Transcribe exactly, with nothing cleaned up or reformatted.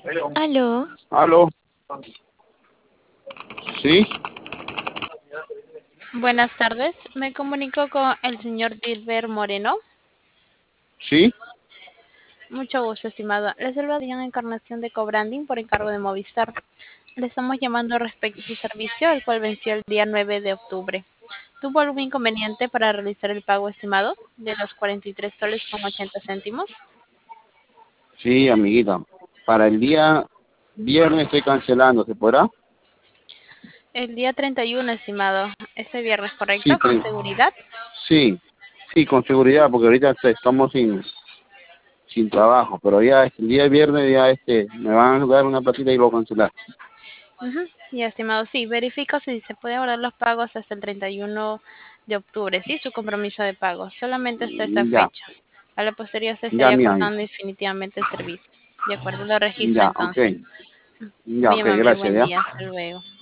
Aló, Aló, ¿sí? buenas tardes. Me comunico con el señor Dilber Moreno. ¿Sí? Mucho gusto, estimado. Les saluda Diana Encarnación de Cobranding por encargo de Movistar. Le estamos llamando respecto a su servicio, el cual venció el día nueve de octubre. ¿Tuvo algún inconveniente para realizar el pago estimado de los cuarenta y tres soles con ochenta céntimos? Sí, amiguita. Para el día viernes estoy cancelando, ¿se podrá? El día treinta y uno, estimado. Este viernes, Sí, ¿correcto? ¿Con tre- seguridad? sí, sí, con seguridad, porque ahorita este- estamos sin, sin trabajo, pero ya este, el día viernes ya este, me van a dar una platita y lo voy a cancelar. Ujú. Y estimado, sí, verifico si se puede guardar los pagos hasta el treinta y uno de octubre, sí, su compromiso de pago, solamente hasta esa Ya, fecha. A la posterior se ya, estaría mía, cortando definitivamente el servicio. De acuerdo, lo registro ya, ok, entonces. ya, Muy ok, amable, gracias, buen ya, día, hasta luego.